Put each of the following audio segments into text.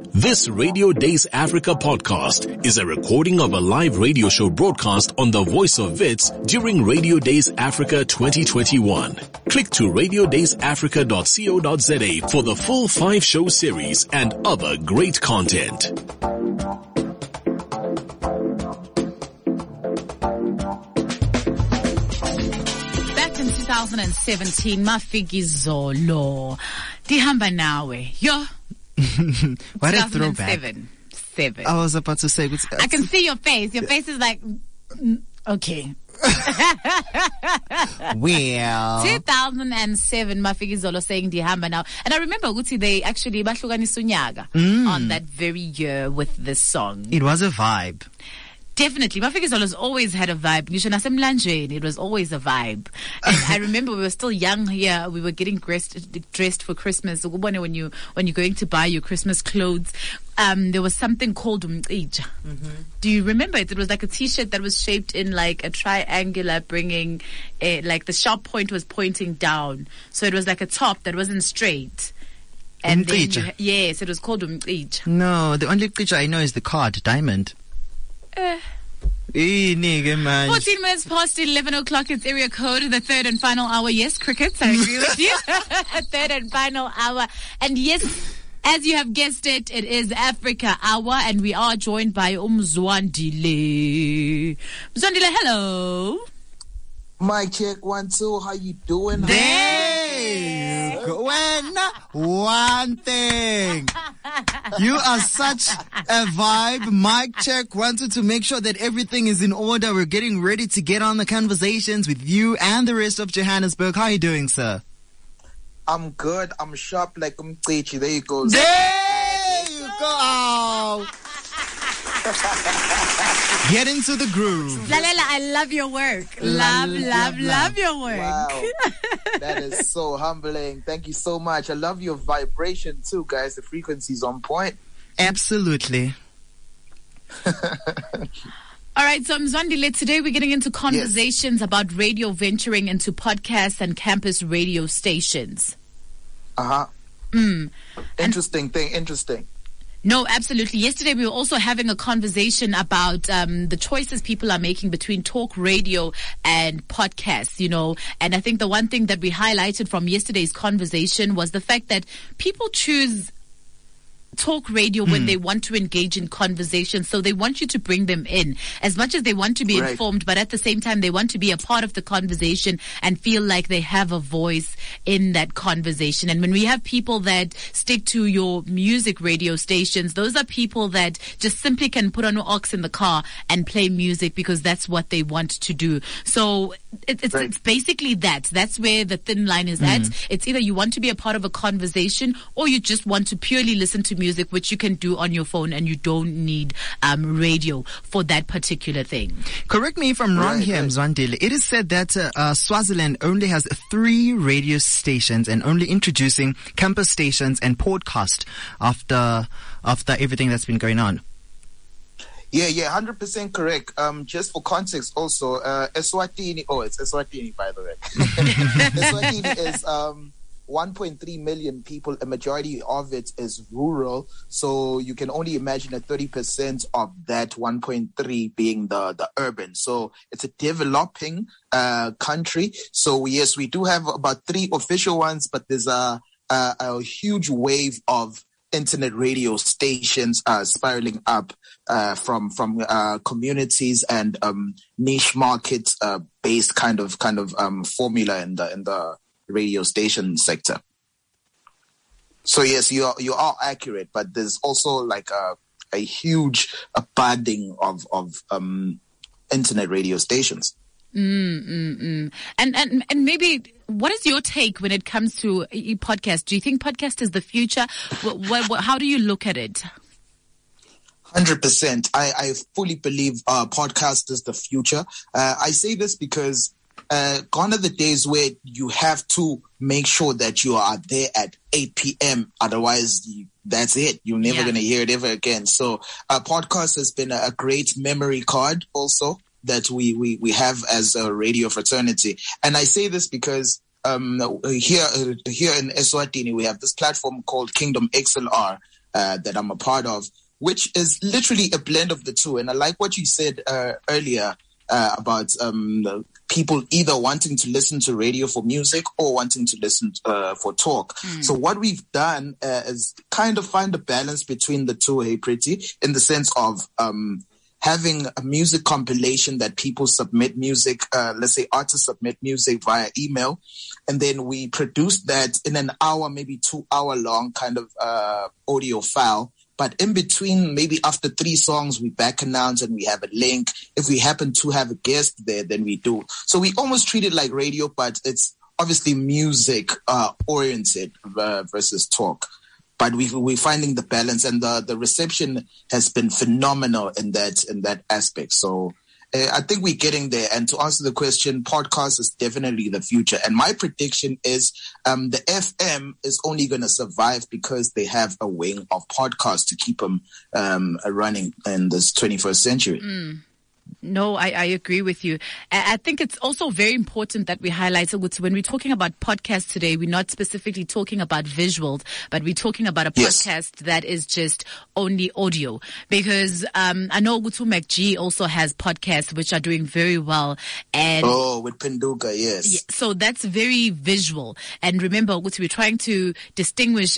This Radio Days Africa podcast is a recording of a live radio show broadcast on the Voice of Wits during Radio Days Africa 2021. Click to radiodaysafrica.co.za for the full 5-show series and other great content. Back in 2017, Mafikizolo, Dihamba Nawe, yo. What a throwback. 7. I was about to say. I can see your face. Your face is like, okay. Well. 2007, Mafikizolo saying Dihamba Now. And I remember, Guti, they actually bahlukaniswa unyaka on that very year with this song. It was a vibe. Definitely. Mafikizolo's always had a vibe. It was always a vibe. And I remember we were still young here. We were getting dressed for Christmas. When you're going to buy your Christmas clothes, there was something called umcija. Do you remember it? It was like a t-shirt that was shaped in like a triangular, bringing like the sharp point was pointing down. So it was like a top that wasn't straight. And then yes, it was called umcija. No, the only umcija I know is the card, diamond. 14 minutes past 11 o'clock, it's area code, the third and final hour. Yes, crickets, I agree with you. Third and final hour. And yes, as you have guessed it, it is Africa Hour, and we are joined by Mzwandile. Mzwandile, hello. Mic check, 1, 2. How you doing? There you go. One thing. You are such a vibe. Mic check. 1, 2 to make sure that everything is in order. We're getting ready to get on the conversations with you and the rest of Johannesburg. How are you doing, sir? I'm good. I'm sharp like Mqichi. There you go. There you go. Get into the groove. Lalela, I love your work. Love your work. Wow. That is so humbling. Thank you so much. I love your vibration too, guys. The frequency's on point. Absolutely. All right, so Mzwandile, today we're getting into conversations about radio venturing into podcasts and campus radio stations. Interesting. No, absolutely. Yesterday we were also having a conversation about the choices people are making between talk radio and podcasts, and I think the one thing that we highlighted from yesterday's conversation was the fact that people choose talk radio when they want to engage in conversation. So they want you to bring them in as much as they want to be informed, but at the same time they want to be a part of the conversation and feel like they have a voice in that conversation. And when we have people that stick to your music radio stations, those are people that just simply can put on an aux in the car and play music because that's what they want to do. So it's basically that's where the thin line is at. It's either you want to be a part of a conversation or you just want to purely listen to music, which you can do on your phone, and you don't need radio for that particular thing. Correct me if I'm wrong here, Mzwandile. It is said that Swaziland only has 3 radio stations and only introducing campus stations and podcast after everything that's been going on. Yeah, 100% correct. Just for context also, Eswatini, it's Eswatini by the way. Eswatini is 1.3 million people. A majority of it is rural. So you can only imagine that 30% of that 1.3 being the urban. So it's a developing country. So yes, we do have about 3 official ones, but there's a huge wave of internet radio stations spiraling up from communities and niche market based kind of formula in the radio station sector. So yes, you are accurate, but there's also like a huge budding of internet radio stations. And maybe what is your take when it comes to podcast? Do you think podcast is the future? How do you look at it? 100%. I fully believe podcast is the future. I say this because gone are the days where you have to make sure that you are there at 8 p.m. Otherwise, that's it. You're never going to hear it ever again. So podcast has been a great memory card also that we have as a radio fraternity. And I say this because here in Eswatini, we have this platform called Kingdom XLR, that I'm a part of, which is literally a blend of the two. And I like what you said earlier about people either wanting to listen to radio for music or wanting to listen for talk. So what we've done is kind of find a balance between the two, hey Pretty, in the sense of having a music compilation that people submit music, let's say artists submit music via email, and then we produce that in an hour, maybe 2 hour long kind of audio file. But in between, maybe after 3 songs, we back announce and we have a link. If we happen to have a guest there, then we do. So we almost treat it like radio, but it's obviously music oriented versus talk. But we're finding the balance, and the reception has been phenomenal in that aspect. So I think we're getting there. And to answer the question, podcast is definitely the future. And my prediction is the FM is only going to survive because they have a wing of podcasts to keep them running in this 21st century. No, I agree with you. I think it's also very important that we highlight, so when we're talking about podcasts today, we're not specifically talking about visuals, but we're talking about a podcast that is just only audio. Because I know Gutu MacG also has podcasts which are doing very well. And with Penduka, yes. Yeah, so that's very visual. And remember, Gutu, we're trying to distinguish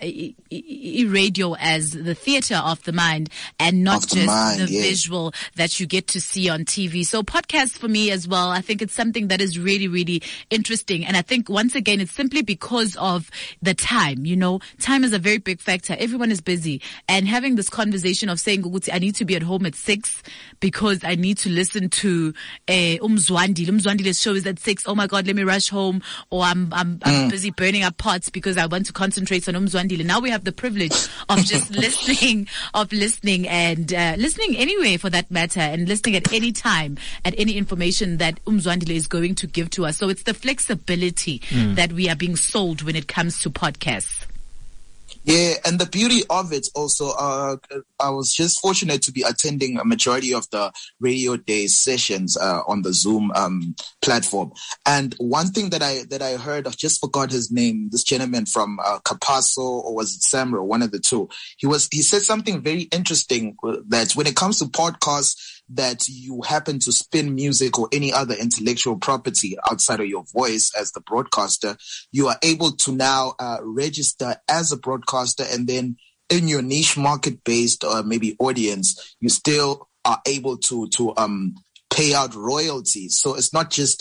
radio as the theater of the mind and not just the visual that you get to see on TV. So podcasts for me as well, I think it's something that is really, really interesting. And I think once again, it's simply because of the time, time is a very big factor. Everyone is busy, and having this conversation of saying, I need to be at home at 6 because I need to listen to Umzwandile's show is at 6. Oh my God, let me rush home. Or I'm busy burning up pots because I want to concentrate on Umzwandile. Now we have the privilege of just listening and listening anyway for that matter, and listening at any time, at any information that Umzwandile is going to give to us. So it's the flexibility that we are being sold when it comes to podcasts. Yeah, and the beauty of it also, I was just fortunate to be attending a majority of the Radio Day sessions on the Zoom platform. And one thing that I heard, I just forgot his name, this gentleman from Capasso, or was it Samro, one of the two. He said something very interesting, that when it comes to podcasts, that you happen to spin music or any other intellectual property outside of your voice as the broadcaster, you are able to now register as a broadcaster, and then in your niche market-based maybe audience, you still are able to pay out royalties. So it's not just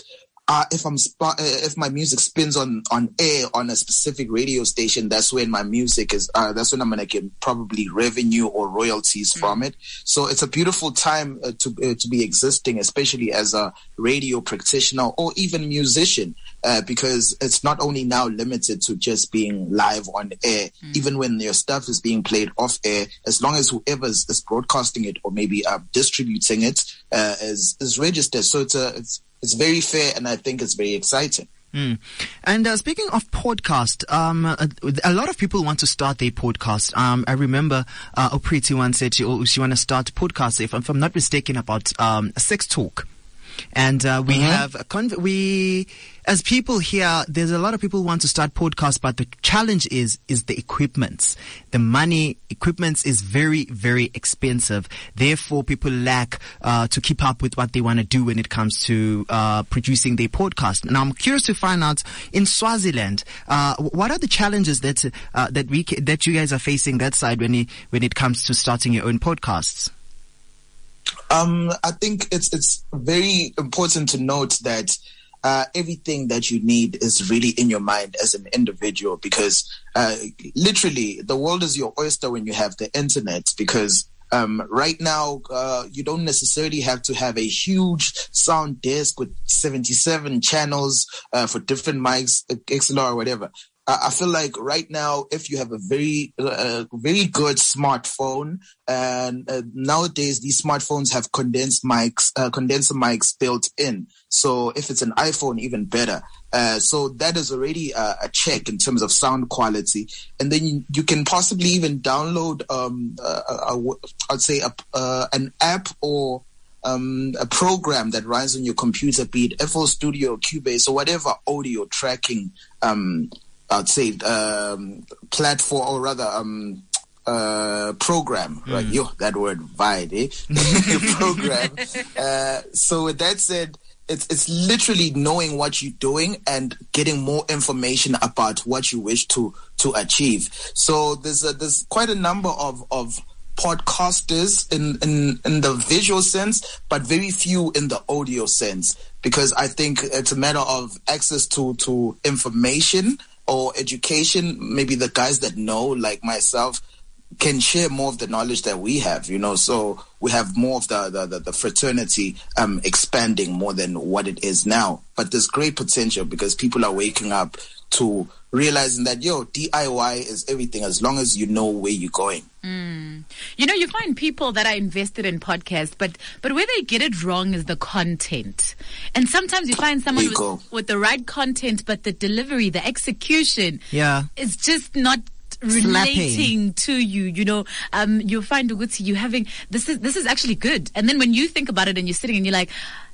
if my music spins on air on a specific radio station, that's when my music is, that's when I'm going to get probably revenue or royalties from it. So it's a beautiful time to be existing, especially as a radio practitioner or even musician, because it's not only now limited to just being live on air. Even when your stuff is being played off air, as long as whoever is broadcasting it or maybe distributing it is registered. So it's very fair, and I think it's very exciting. And speaking of podcast, a lot of people want to start their podcast. I remember Opriti once said she want to start a podcast, if I'm not mistaken, about sex talk. And we have as people here, there's a lot of people who want to start podcasts, but the challenge is the equipment. The money, equipment is very, very expensive. Therefore, people lack to keep up with what they want to do when it comes to producing their podcast. Now, I'm curious to find out, in Swaziland, what are the challenges that you guys are facing that side when it comes to starting your own podcasts? I think it's very important to note that everything that you need is really in your mind as an individual, because literally the world is your oyster when you have the internet, because right now you don't necessarily have to have a huge sound desk with 77 channels for different mics, XLR or whatever. I feel like right now, if you have a very good smartphone, and nowadays these smartphones have condenser mics built in. So if it's an iPhone, even better. So that is already a check in terms of sound quality. And then you can possibly even download, I'd say an app or a program that runs on your computer, be it FL Studio, Cubase, or whatever audio tracking I'd say platform, or rather program, right? That word "vide," program. So with that said, it's literally knowing what you're doing and getting more information about what you wish to achieve. So there's quite a number of podcasters in the visual sense, but very few in the audio sense, because I think it's a matter of access to information or education. Maybe the guys that know, like myself, can share more of the knowledge that we have, so we have more of the fraternity expanding more than what it is now. But there's great potential because people are waking up to realizing that, DIY is everything as long as you know where you're going. You find people that are invested in podcasts, but where they get it wrong is the content. And sometimes you find someone with the right content, but the delivery, the execution is just not relating to you. You'll find you having this is actually good, and then when you think about it and you're sitting and you're like,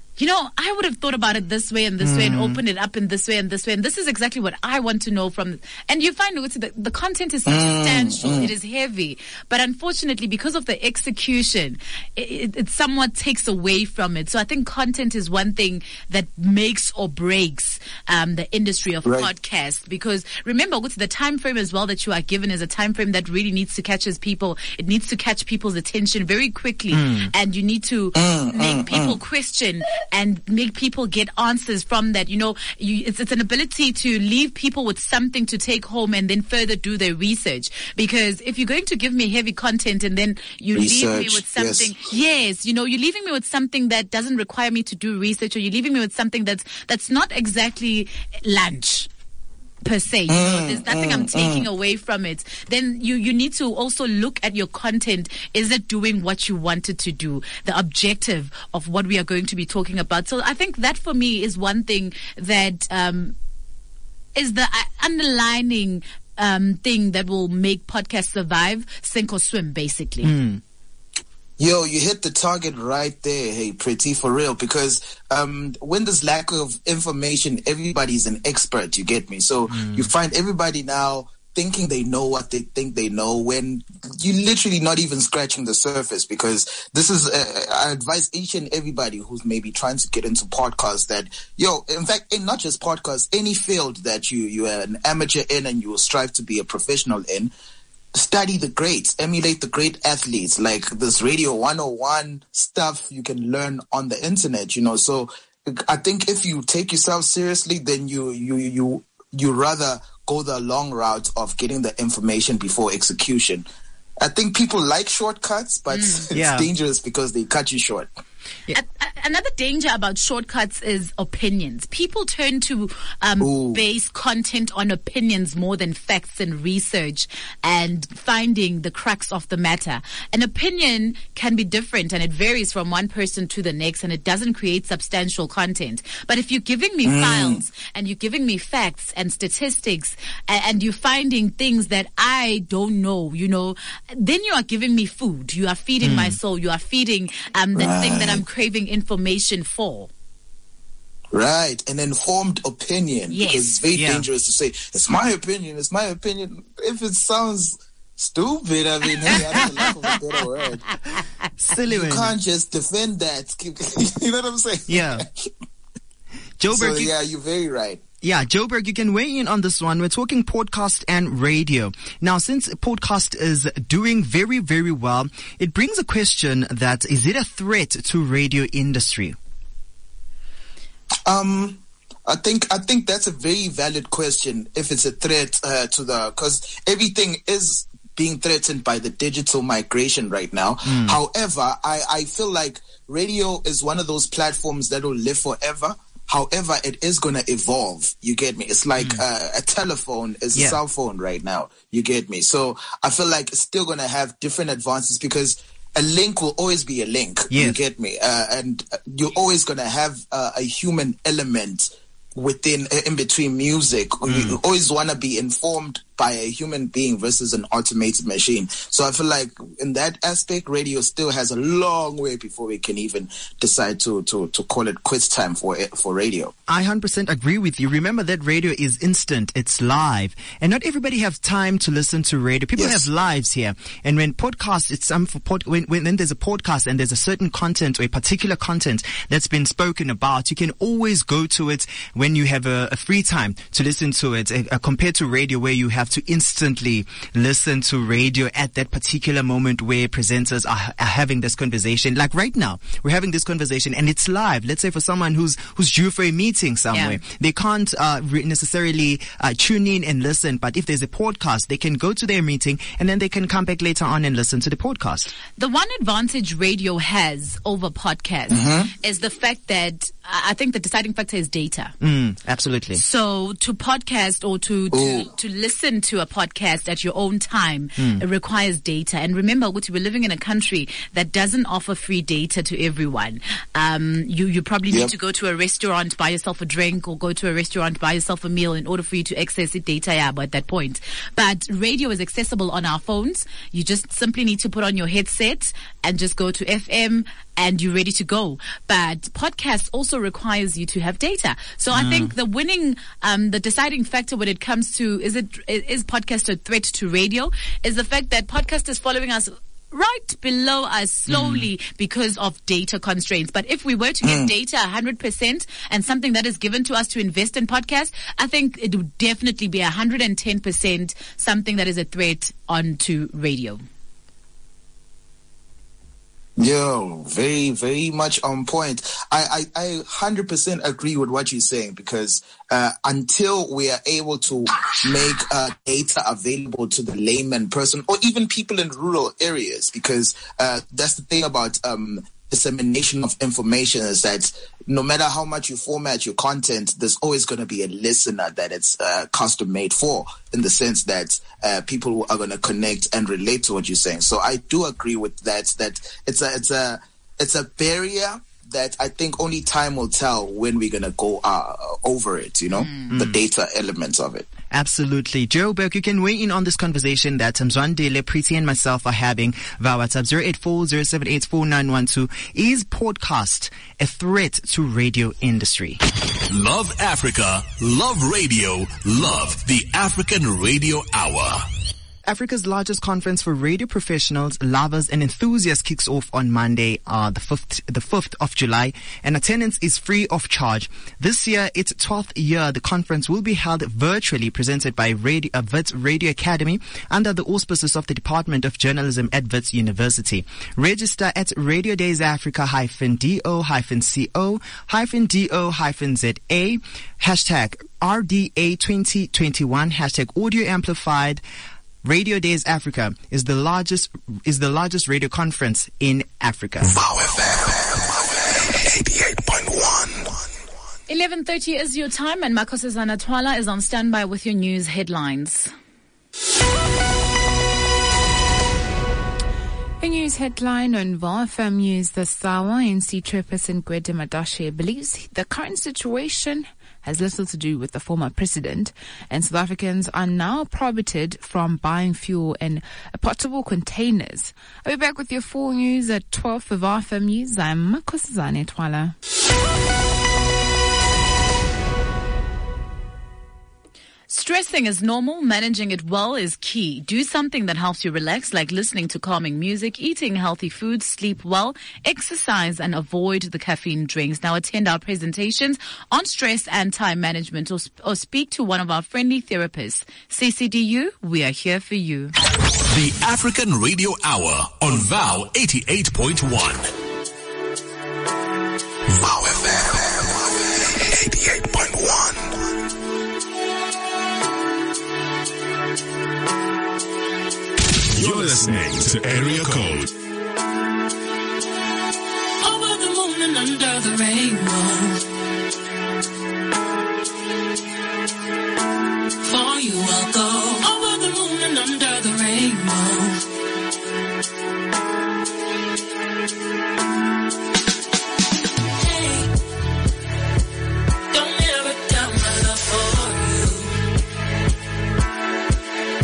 I would have thought about it this way and this way and opened it up in this way and this way. And this is exactly what I want to know from. And you find the content is substantial. It is heavy. But unfortunately, because of the execution, it somewhat takes away from it. So I think content is one thing that makes or breaks the industry of podcasts. Because remember, the time frame as well that you are given is a time frame that really needs to catch people. It needs to catch people's attention very quickly. And you need to make people question and make people get answers from that. It's an ability to leave people with something to take home and then further do their research. Because if you're going to give me heavy content and then you leave me with something, you're leaving me with something that doesn't require me to do research, or you're leaving me with something that's not exactly lunch per se. There's nothing I'm taking away from it. Then you need to also look at your content. Is it doing what you wanted to do? The objective of what we are going to be talking about. So I think that for me is one thing that is the underlining thing that will make podcasts survive, sink or swim, basically. You hit the target right there, hey, Pretty, for real, because when there's lack of information, everybody's an expert, you get me? So you find everybody now thinking they know what they think they know when you're literally not even scratching the surface, because this is, I advise each and everybody who's maybe trying to get into podcasts that, in fact, not just podcasts, any field that you are an amateur in and you will strive to be a professional in, study the greats, emulate the great athletes, like this Radio 101 stuff you can learn on the internet, So I think if you take yourself seriously, then you rather go the long route of getting the information before execution. I think people like shortcuts, but it's dangerous because they cut you short. Another danger about shortcuts is opinions. People turn to base content on opinions more than facts and research and finding the crux of the matter. An opinion can be different and it varies from one person to the next, and it doesn't create substantial content. But if you're giving me files and you're giving me facts and statistics and you're finding things that I don't know, then you are giving me food. You are feeding my soul. You are feeding the thing that I'm craving information for. Right, an informed opinion. Yes. Because it's very dangerous to say, it's my opinion. If it sounds stupid, I mean, hey, I don't lack of a better word. Silly. You can't just defend that. You know what I'm saying? Yeah. Joburg, you're very right. Yeah, Joburg, you can weigh in on this one. We're talking podcast and radio. Now, since podcast is doing very, very well, it brings a question that, is it a threat to radio industry? I think that's a very valid question. If it's a threat because everything is being threatened by the digital migration right now. However, I feel like radio is one of those platforms that will live forever. However, it is going to evolve. You get me? It's like a telephone is a cell phone right now. You get me? So I feel like it's still going to have different advances because a link will always be a link. Yes. You get me? And you're always going to have a human element in between music. You always want to be informed by a human being versus an automated machine. So I feel like in that aspect, radio still has a long way before we can even decide to call it quits time for radio. I 100% agree with you. Remember that radio is instant. It's live. And not everybody has time to listen to radio. People have lives here. And when podcasts, it's when there's a podcast and there's a certain content or a particular content that's been spoken about, you can always go to it when you have a free time to listen to it, compared to radio where you have to instantly listen to radio at that particular moment where presenters are having this conversation. Like right now, we're having this conversation and it's live. Let's say for someone who's due for a meeting somewhere, they can't necessarily tune in and listen, but if there's a podcast, they can go to their meeting and then they can come back later on and listen to the podcast. The one advantage radio has over podcasts is the fact that I think the deciding factor is data. Absolutely. So to podcast or to listen to a podcast at your own time, it requires data. And remember, we're living in a country that doesn't offer free data to everyone. You probably need to go to a restaurant, buy yourself a drink, or go to a restaurant, buy yourself a meal in order for you to access the data at that point. But radio is accessible on our phones. You just simply need to put on your headset and just go to FM and you're ready to go. But podcasts also requires you to have data. So I think the deciding factor when it comes to is podcast a threat to radio is the fact that podcast is following us right below us slowly because of data constraints. But if we were to get data 100% and something that is given to us to invest in podcasts, I think it would definitely be 110% something that is a threat onto radio. Yo, very, very much on point. I 100% agree with what you're saying because until we are able to make data available to the layman person or even people in rural areas, because that's the thing about dissemination of information is that no matter how much you format your content, there's always going to be a listener that it's custom made for, in the sense that people are going to connect and relate to what you're saying. So I do agree with that it's a barrier that I think only time will tell when we're going to go over it, the data elements of it. Absolutely. Joe Burke, you can weigh in on this conversation that Mzwandile, Preeti and myself are having via WhatsApp 084-078-4912. Is podcast a threat to radio industry? Love Africa, love radio, love the African Radio Hour. Africa's largest conference for radio professionals, lovers and enthusiasts kicks off on Monday, the 5th of July, and attendance is free of charge. This year, its 12th year, the conference will be held virtually, presented by Wits Radio Academy under the auspices of the Department of Journalism at Wits University. Register at radiodaysafrica-do-co-do-za hashtag RDA2021 hashtag audio amplified. Radio Days Africa is the largest radio conference in Africa. Vow FM 88.1. 11:30 is your time, and Makosazana Twala is on standby with your news headlines. A news headline on Vow FM News this hour: ANC Chairperson Gwede Madashe believes the current situation has little to do with the former president, and South Africans are now prohibited from buying fuel in portable containers. I'll be back with your full news at 12 for Vow FM News. I'm Makosazana Twala. Stressing is normal. Managing it well is key. Do something that helps you relax, like listening to calming music, eating healthy foods, sleep well, exercise, and avoid the caffeine drinks. Now attend our presentations on stress and time management, or speak to one of our friendly therapists. CCDU, we are here for you. The African Radio Hour on Vow 88.1. Vow FM 88.1. You're listening to Area Code. Over the moon and under the rainbow, for you I'll go. Over the moon and under the rainbow. Hey, don't ever doubt my love for you.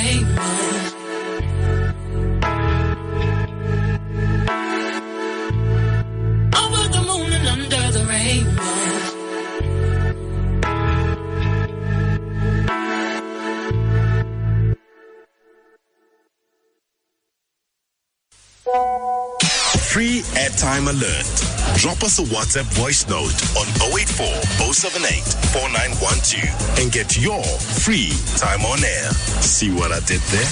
rainbow. Over the moon and under the rainbow. Free airtime alert. Drop us a WhatsApp voice note on 084 078 4912 and get your free time on air. See what I did there?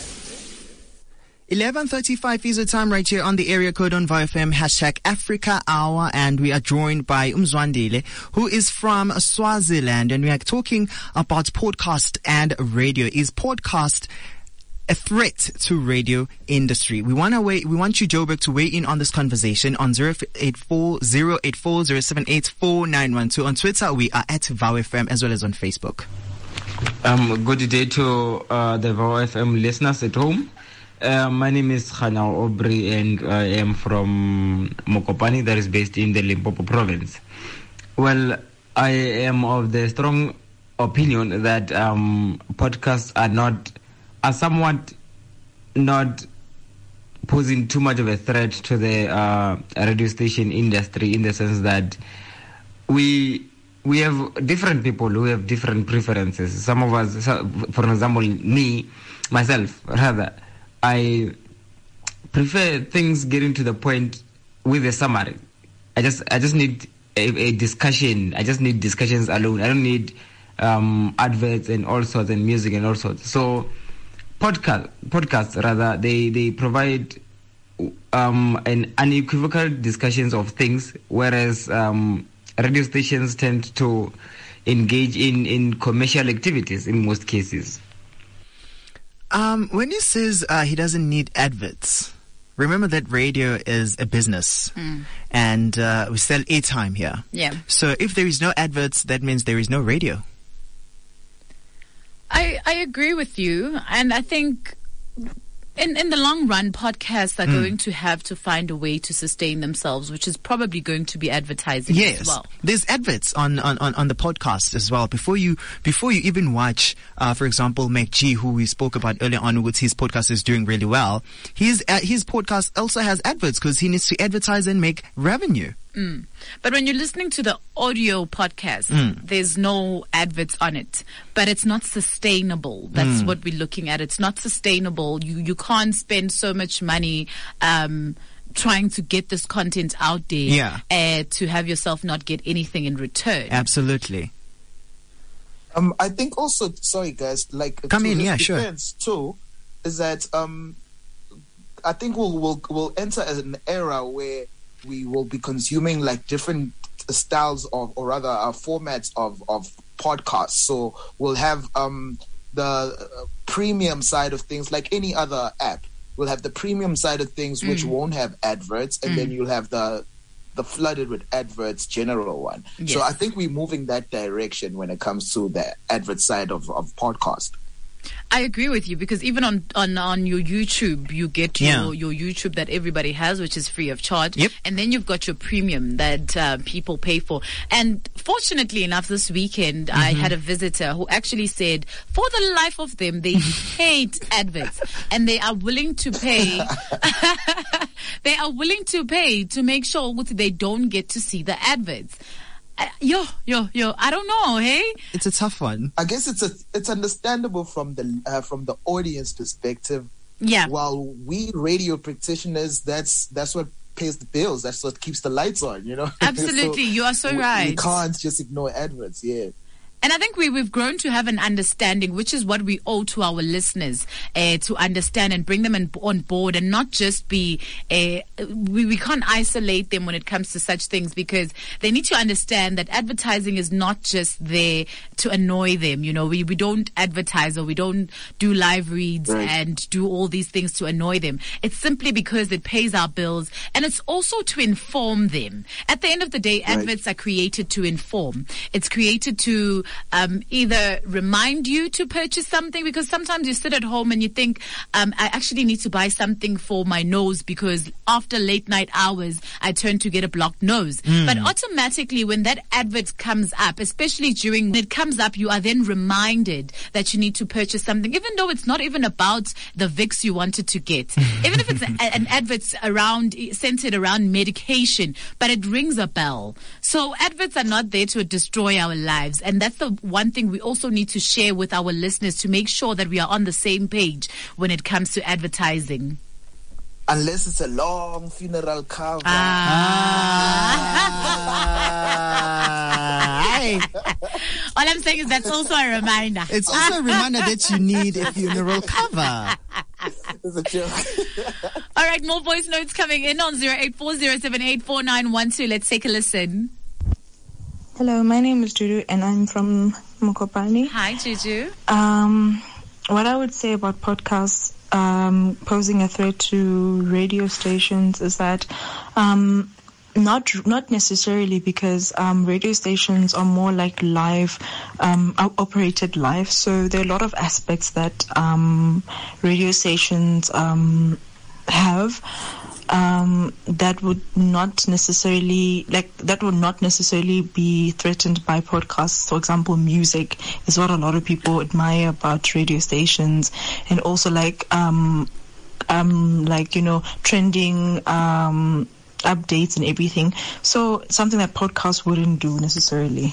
11:35 is the time right here on the area code on VFM #Africa Hour, and we are joined by Umzwandile, who is from Swaziland, and we are talking about podcast and radio. Is podcast a threat to radio industry? We want you, Joburg, to weigh in on this conversation on 084-078-49112. On Twitter, we are at VowFM, as well as on Facebook. Good day to the VowFM listeners at home. My name is Khanao Aubrey, and I am from Mokopane, that is based in the Limpopo province. Well, I am of the strong opinion that podcasts are somewhat not posing too much of a threat to the radio station industry, in the sense that we have different people who have different preferences. Some of us, for example, myself, I prefer things getting to the point with a summary. I just need a discussion. I just need discussions alone. I don't need adverts and all sorts, and music and all sorts. So podcasts rather, they provide an unequivocal discussions of things, whereas radio stations tend to engage in commercial activities in most cases. When he says he doesn't need adverts, remember that radio is a business, and we sell airtime here. Yeah. So if there is no adverts, that means there is no radio. I agree with you, and I think in the long run, podcasts are going to have to find a way to sustain themselves, which is probably going to be advertising as well. There's adverts on the podcast as well. Before you even watch, for example, MacG, who we spoke about earlier on, with his podcast is doing really well. His podcast also has adverts because he needs to advertise and make revenue. But when you're listening to the audio podcast, there's no adverts on it. But it's not sustainable. That's what we're looking at. It's not sustainable. You can't spend so much money trying to get this content out there to have yourself not get anything in return. Absolutely. I think also, sorry guys, like come in, sure. Too, is that I think we'll enter an era where we will be consuming like different styles of, or rather formats of podcasts. So we'll have the premium side of things, like any other app. We'll have the premium side of things, which won't have adverts, and then you'll have the flooded with adverts general one. Yes. So I think we're moving that direction when it comes to the advert side of podcast. I agree with you, because even on your YouTube, you get your YouTube that everybody has, which is free of charge. Yep. And then you've got your premium that people pay for. And fortunately enough, this weekend, I had a visitor who actually said, for the life of them, they hate adverts. And they are willing to pay. They are willing to pay to make sure they don't get to see the adverts. I don't know, hey? It's a tough one. I guess it's understandable from the audience perspective. Yeah. While we radio practitioners, that's what pays the bills. That's what keeps the lights on, you know? Absolutely. So you are so right. We can't just ignore adverts, yeah. And I think we've grown to have an understanding, which is what we owe to our listeners, to understand and bring them on board, and not just be, we can't isolate them when it comes to such things, because they need to understand that advertising is not just there to annoy them. You know, we don't advertise, or we don't do live reads and do all these things to annoy them. It's simply because it pays our bills, and it's also to inform them. At the end of the day, adverts are created to inform. It's created to either remind you to purchase something, because sometimes you sit at home and you think, I actually need to buy something for my nose because after late night hours, I turn to get a blocked nose. But automatically when that advert comes up, especially when it comes up, you are then reminded that you need to purchase something, even though it's not even about the Vicks you wanted to get. Even if it's an advert centered around medication, but it rings a bell. So adverts are not there to destroy our lives. And that's the one thing we also need to share with our listeners to make sure that we are on the same page when it comes to advertising. Unless it's a long funeral cover. All I'm saying is that's also a reminder. It's also a reminder that you need a funeral cover. It's a joke. All right, more voice notes coming in on 0840784912. Let's take a listen. Hello, my name is Juju and I'm from Mokopane. Hi, Juju. What I would say about podcasts posing a threat to radio stations is that not necessarily, because radio stations are more like live, operated live. So there are a lot of aspects that radio stations have that would not necessarily be threatened by podcasts. For example, music is what a lot of people admire about radio stations, and also trending updates and everything. So something that podcasts wouldn't do necessarily.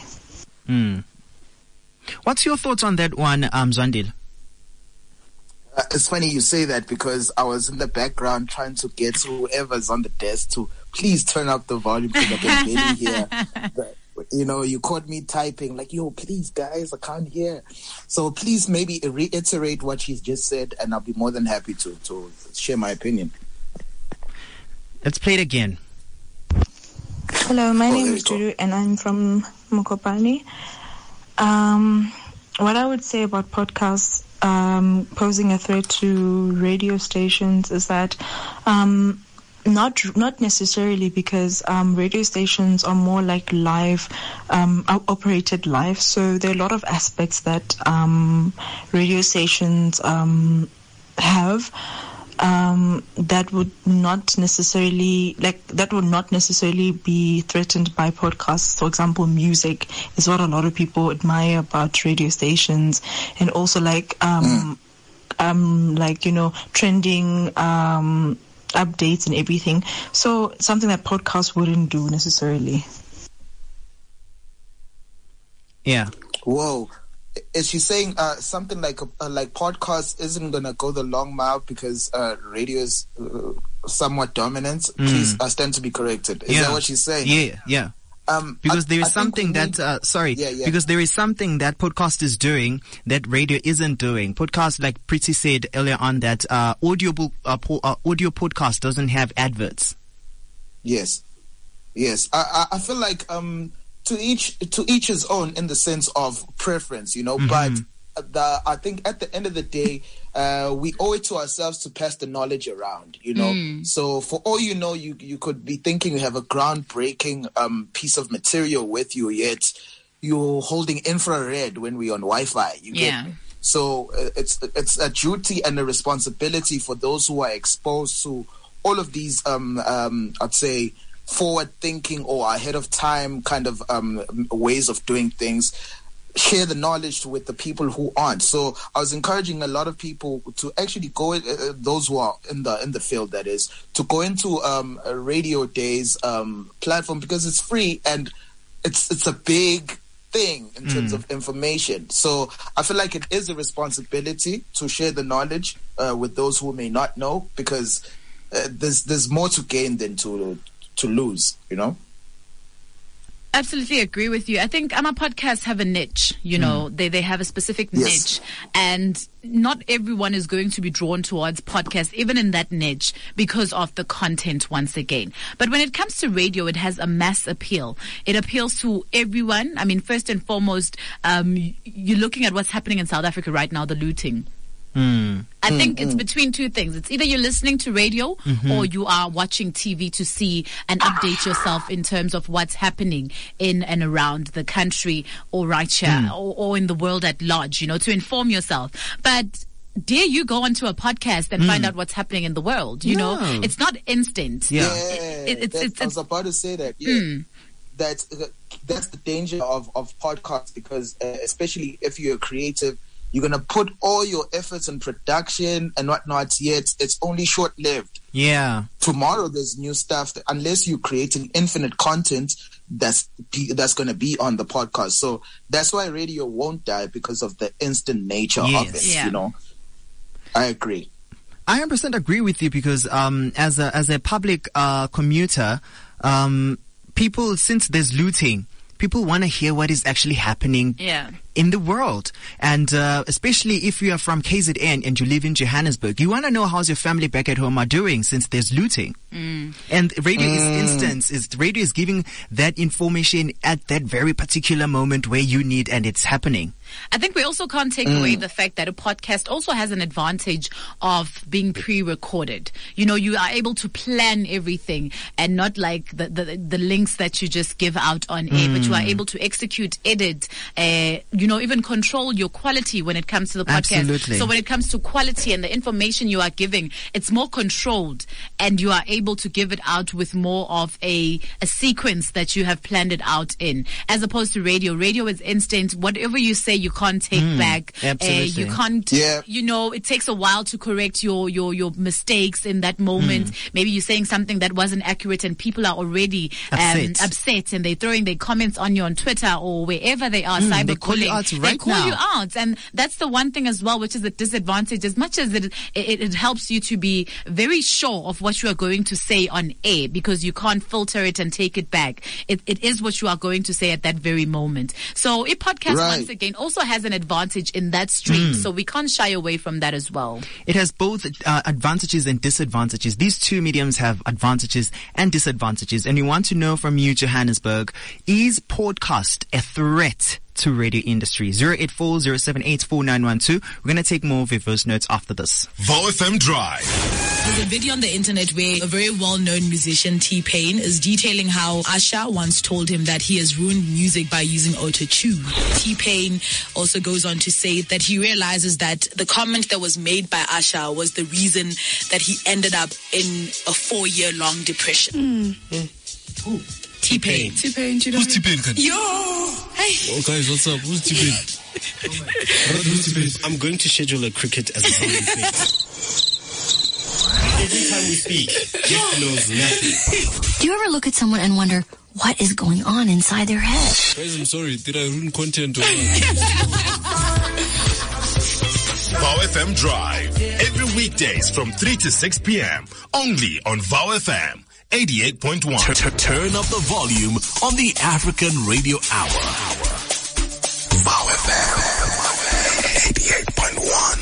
What's your thoughts on that one, Zwandile? It's funny you say that, because I was in the background trying to get whoever's on the desk to please turn up the volume because I can barely hear. You caught me typing like, yo, please guys, I can't hear. So please maybe reiterate what she's just said, and I'll be more than happy to share my opinion. Let's play it again. Hello, my name is Juju and I'm from Mokopane. What I would say about podcasts posing a threat to radio stations is that not necessarily, because radio stations are more like live, operated live. So there are a lot of aspects that radio stations have that would not necessarily be threatened by podcasts. For example, music is what a lot of people admire about radio stations, and also trending updates and everything. So something that podcasts wouldn't do necessarily. Yeah. Whoa. Is she saying something like podcast isn't gonna go the long mile because radio is somewhat dominant? Please stand to be corrected. Is that what she's saying? Yeah. Because there is something that because there is something that podcast is doing that radio isn't doing. Podcast, like Pretty said earlier on, that audio podcast doesn't have adverts. Yes. I feel like to each his own, in the sense of preference, but I think at the end of the day, we owe it to ourselves to pass the knowledge around, So for all you could be thinking you have a groundbreaking piece of material with you, yet you're holding infrared when we're on Wi-Fi. You get me? So it's a duty and a responsibility for those who are exposed to all of these, I'd say, forward thinking or ahead of time kind of ways of doing things. Share the knowledge with the people who aren't. So I was encouraging a lot of people to actually go, those who are in the field, that is, to go into a Radio Days platform, because it's free and it's a big thing in terms of information. So I feel like it is a responsibility to share the knowledge with those who may not know, because there's more to gain than to lose, Absolutely agree with you. I think our podcasts have a niche, they have a specific niche, and not everyone is going to be drawn towards podcasts, even in that niche, because of the content once again. But when it comes to radio, it has a mass appeal. It appeals to everyone. I mean, first and foremost, you're looking at what's happening in South Africa right now, the looting. I think it's between two things. It's either you're listening to radio or you are watching TV to see and update yourself in terms of what's happening in and around the country or right here or in the world at large, to inform yourself. But dare you go onto a podcast and find out what's happening in the world? No. It's not instant. Yeah. I was about to say that. Yeah. That's the danger of podcasts, because especially if you're creative, you're going to put all your efforts in production and whatnot, yet it's only short-lived. Yeah. Tomorrow there's new stuff, unless you're creating infinite content that's going to be on the podcast. So that's why radio won't die, because of the instant nature of it, Yeah. I agree. I 100% agree with you, because as a public commuter, people, since there's looting, people want to hear what is actually happening in the world. And especially if you are from KZN and you live in Johannesburg, you want to know how's your family back at home are doing, since there's looting. And radio radio is giving that information at that very particular moment where you need, and it's happening. I think we also can't take away the fact that a podcast also has an advantage of being pre-recorded. You are able to plan everything, and not like the links that you just give out on air, but you are able to execute, edit, even control your quality when it comes to the podcast. Absolutely. So when it comes to quality and the information you are giving, it's more controlled, and you are able to give it out with more of a sequence that you have planned it out in, as opposed to radio. Radio is instant. Whatever you say, you can't take back. Absolutely. You can't, it takes a while to correct your mistakes in that moment. Maybe you're saying something that wasn't accurate and people are already upset, and they're throwing their comments on you on Twitter or wherever they are, cyberbullying. They call you out They call you out. And that's the one thing as well, which is a disadvantage. As much as it helps you to be very sure of what you are going to say on air, because you can't filter it and take it back. It is what you are going to say at that very moment. So a podcast, once again, also has an advantage in that stream. So we can't shy away from that as well. It has both advantages and disadvantages. These two mediums have advantages and disadvantages. And we want to know from you, Johannesburg, is podcast a threat to radio industry? 084-078-4912. We're going to take more of your voice notes after this. Vow FM Drive. There's a video on the internet where a very well-known musician, T-Pain, is detailing how Usher once told him that he has ruined music by using auto-tune. T-Pain also goes on to say that he realizes that the comment that was made by Usher was the reason that he ended up in a 4-year-long depression. Who? T-Pain. T-Pain, Who's T-Pain? Yo! Hey! Oh, guys, what's up? Who's T-Pain? Who's T-Pain? I'm going to schedule a cricket as a sound effect. Every time we speak, Jeff knows nothing. Do you ever look at someone and wonder what is going on inside their head? Guys, I'm sorry. Did I ruin content or not? Vow FM Drive. Every weekdays from 3 to 6 p.m. Only on Vow FM 88.1. Turn up the volume on the African Radio Hour. Vow FM 88.1.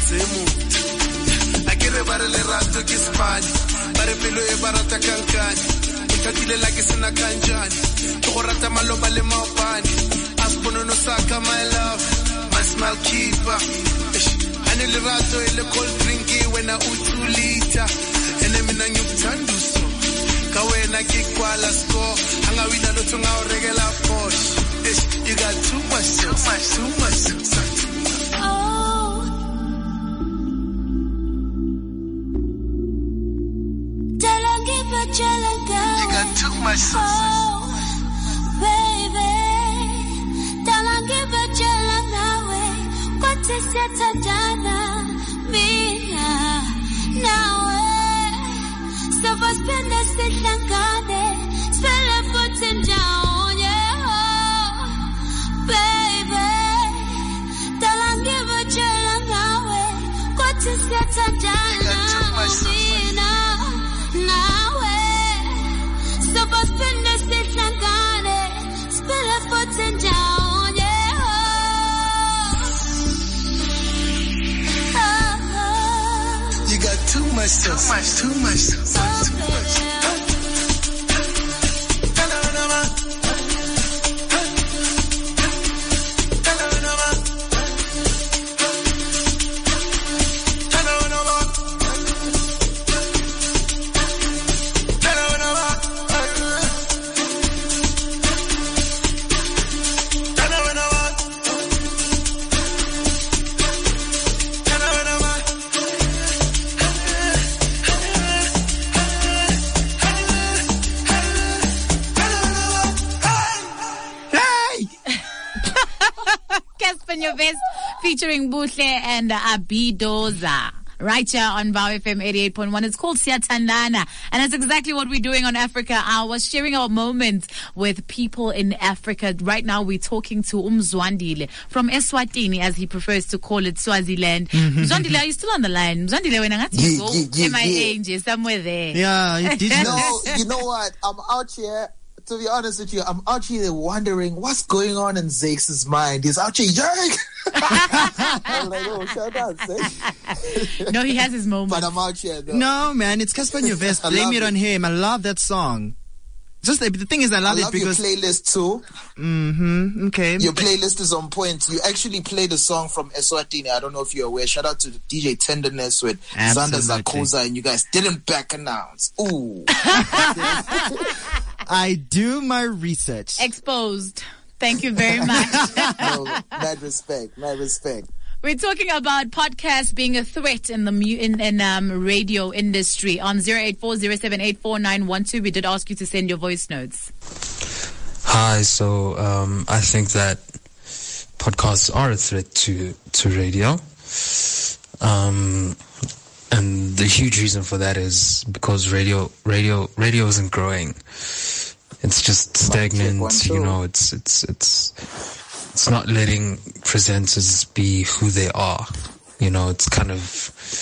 I get a barrel rato che spani, bare pelo e barata cancani, ikatile la che sena canjani, togorata maloba le maopani, aspono no saka my love, my smile keeper. Ane le rato e le cold drinky when I utulita, ene mina nyuktanduso, kawena kikwala score, hanga wina no tunga oregela posh. You got too much sauce. Oh, you got too much sauce. Oh, baby, don't give a jelly nawe. What is it tajana? Mina nawe. So for spend the sit and gade, spell a foot in down. Baby, don't give a jelly nawe. What is it tajana? Mina nawe. So for spend the sit and gade, spell a foot in down. You got too much sauce. Too much sauce. Your best featuring Buhle and Abidoza. Right here on Vow FM 88.1. It's called Siyathandana. And that's exactly what we're doing on Africa Hour, sharing our moments with people in Africa. Right now we're talking to Mzwandile from Eswatini, as he prefers to call it, Swaziland. Mzwandile, are you still on the line? Mzwandile, when I got to go, MIA, somewhere there. Yeah, you did. No, you know what? I'm out here. To be honest with you, I'm out here wondering what's going on in Zakes' mind. He's out here yelling. I'm like, oh, shout out, Zake. No, he has his moments. But I'm out here, though. No, man, it's Casper Nyovest. Blame it on him. I love that song. Just the thing is, I love it because your playlist too. Okay. Your playlist is on point. You actually played a song from Eswatini. I don't know if you're aware. Shout out to DJ Tenderness with Xander Zakoza, and you guys didn't back announce. Ooh. I do my research. Exposed. Thank you very much. No, mad respect. We're talking about podcasts being a threat in the radio industry. On 08407849112, we did ask you to send your voice notes. Hi, so I think that podcasts are a threat to radio. And the huge reason for that is because radio isn't growing. It's just stagnant, you know, it's not letting presenters be who they are. You know, it's kind of,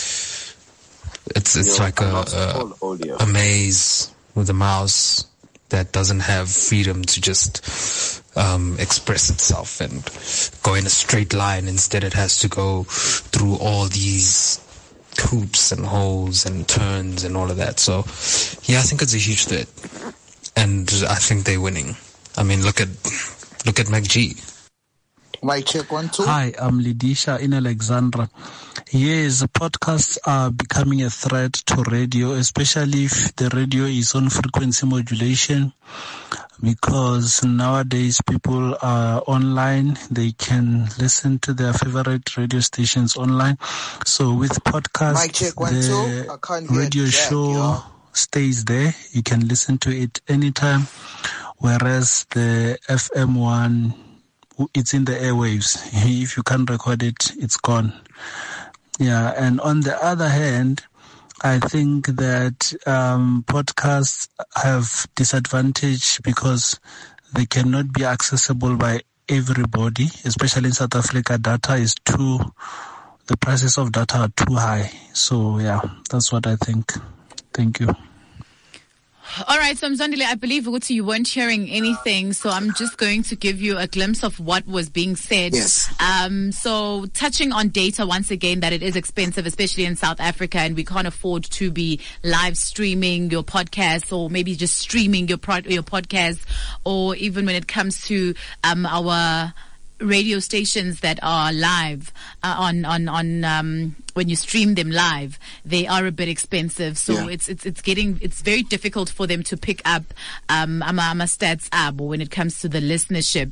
it's like a maze with a mouse that doesn't have freedom to just express itself and go in a straight line. Instead, it has to go through all these hoops and holes and turns and all of that. So, yeah, I think it's a huge threat. And I think they're winning. I mean, look at MacG. Mic check 1 2. Hi, I'm Lidisha in Alexandra. Yes, podcasts are becoming a threat to radio, especially if the radio is on frequency modulation, because nowadays people are online. They can listen to their favorite radio stations online. So with podcasts, Mic check 1 2. I can't hear radio Jack, show stays there. You can listen to it anytime, whereas the FM one, it's in the airwaves. If you can't record it, it's gone. Yeah, and on the other hand, I think that podcasts have disadvantage because they cannot be accessible by everybody, especially in South Africa. The prices of data are too high. So yeah, that's what I think. Thank you. All right, so Mzwandile, I believe Uguti, you weren't hearing anything, so I'm just going to give you a glimpse of what was being said. Yes. So touching on data once again, that it is expensive, especially in South Africa, and we can't afford to be live streaming your podcast, or maybe just streaming your podcast, or even when it comes to our radio stations that are live on when you stream them live, they are a bit expensive. So it's very difficult for them to pick up ama stats up when it comes to the listenership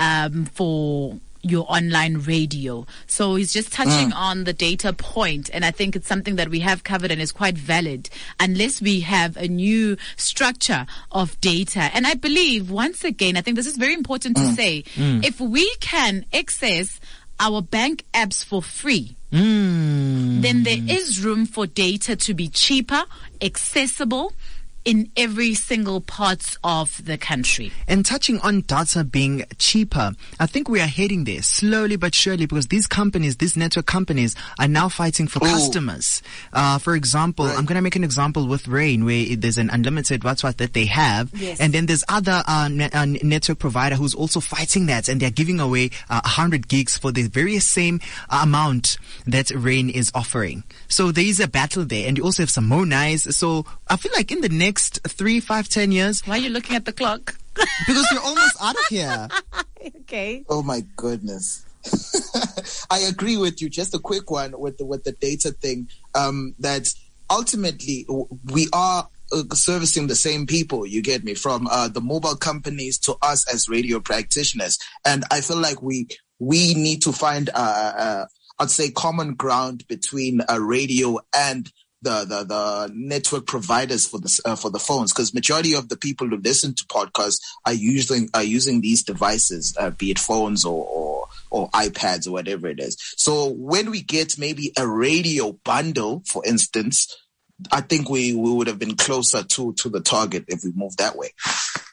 for your online radio. So he's just touching on the data point, and I think it's something that we have covered and is quite valid unless we have a new structure of data. And I believe, once again, I think this is very important to say, if we can access our bank apps for free, then there is room for data to be cheaper, accessible, in every single part of the country. And touching on data being cheaper, I think we are heading there slowly but surely, because these companies, these network companies, are now fighting for customers. For example, I'm going to make an example with Rain, where there's an unlimited WhatsApp that they have, and then there's other network provider who's also fighting that, and they're giving away 100 gigs for the very same amount that Rain is offering. So there is a battle there, and you also have some Monais. So I feel like in the next 3, 5, 10 years. Why are you looking at the clock? Because you're almost out of here. Okay. Oh my goodness. I agree with you. Just a quick one with the data thing. That ultimately we are servicing the same people. You get me, from the mobile companies to us as radio practitioners. And I feel like we need to find I'd say common ground between radio and the network providers for the phones, because majority of the people who listen to podcasts are using these devices, be it phones or iPads or whatever it is. So when we get maybe a radio bundle, for instance, I think we would have been closer to the target if we moved that way.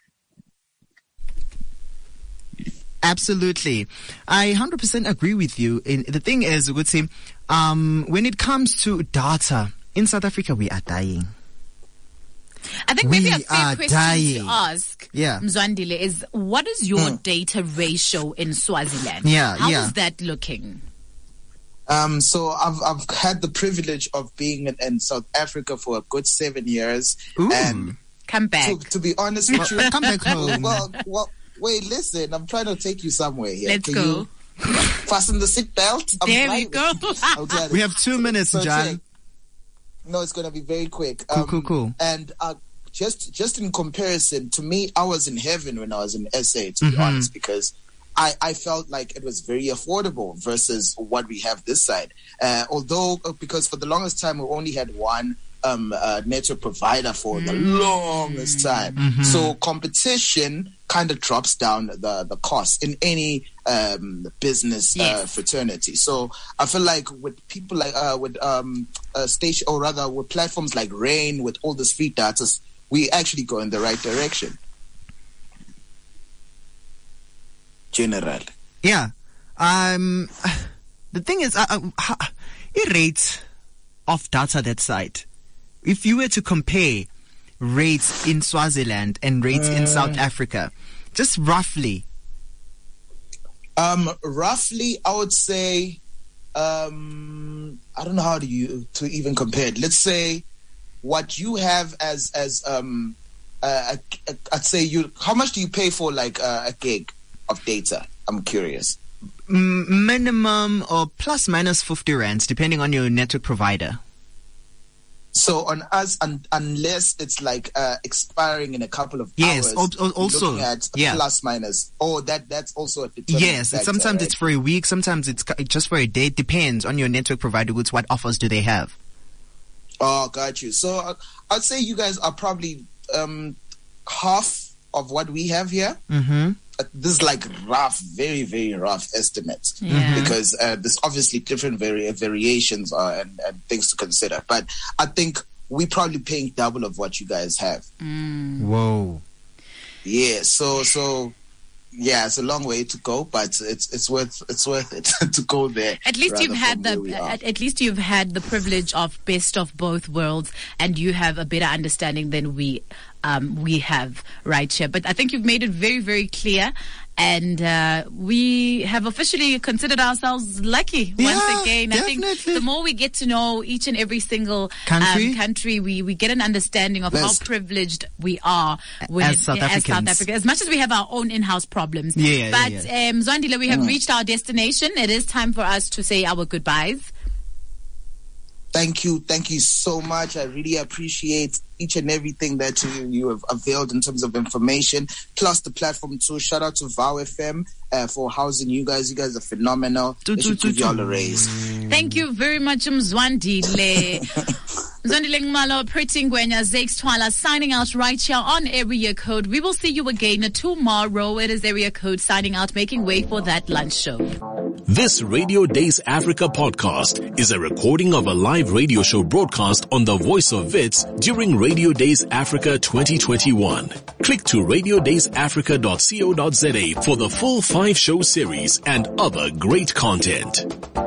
Absolutely. I 100% agree with you. The thing is, Uguti, when it comes to data, in South Africa, we are dying. I think maybe a fair question to ask, Mzwandile, is what is your data ratio in Swaziland? How is that looking? So I've had the privilege of being in South Africa for a good 7 years. And come back. To be honest with you, come back home. Well, wait, listen, I'm trying to take you somewhere here. Let's go. Fasten the seatbelt. There we go. We have 2 minutes, John. No, it's going to be very quick. Cool. And just in comparison, to me, I was in heaven when I was in SA, to be honest, because I felt like it was very affordable versus what we have this side. Although, because for the longest time, we only had one network provider for the longest time. So competition kind of drops down the cost in any business fraternity. So I feel like with people like with station, or rather with platforms like Rain, with all this free data, we actually go in the right direction. General. Yeah. The thing is, it rates of data that side. If you were to compare rates in Swaziland and rates in South Africa, just roughly. Roughly, I would say, I don't know how to even compare it. Let's say what you have as I'd say how much do you pay for like a gig of data? I'm curious. Minimum or plus minus 50 rands, depending on your network provider. So on us, unless it's like expiring in a couple of hours, also looking at plus minus. Oh, that's also a yes. Factor, sometimes it's for a week, sometimes it's just for a day. It depends on your network provider. What offers do they have? Oh, got you. So I'd say you guys are probably half of what we have here. This is like rough, very, very rough estimates, because there's obviously different variations and things to consider. But I think we're probably paying double of what you guys have. Whoa. Yeah. So yeah, it's a long way to go, but it's worth it to go there. At least you've had the privilege of best of both worlds, and you have a better understanding than we have right here. But I think you've made it very, very clear. And we have officially considered ourselves lucky once again. Definitely. I think the more we get to know each and every single country, we get an understanding of how privileged we are as South Africa. As much as we have our own in-house problems. Zwandile, we have reached our destination. It is time for us to say our goodbyes. Thank you so much. I really appreciate each and everything that you have availed in terms of information, plus the platform too. Shout out to VOW FM for housing you guys. You guys are phenomenal. They should give y'all a raise. Thank you very much, Mzwandile. Mzwandile Ngumalo, Pretty Ngwenya, Zakes Twala, signing out right here on Area Code. We will see you again tomorrow. It is Area Code signing out, making way for that lunch show. This Radio Days Africa podcast is a recording of a live radio show broadcast on the Voice of Wits during Radio Days Africa 2021. Click to radiodaysafrica.co.za for the full 5-show series and other great content.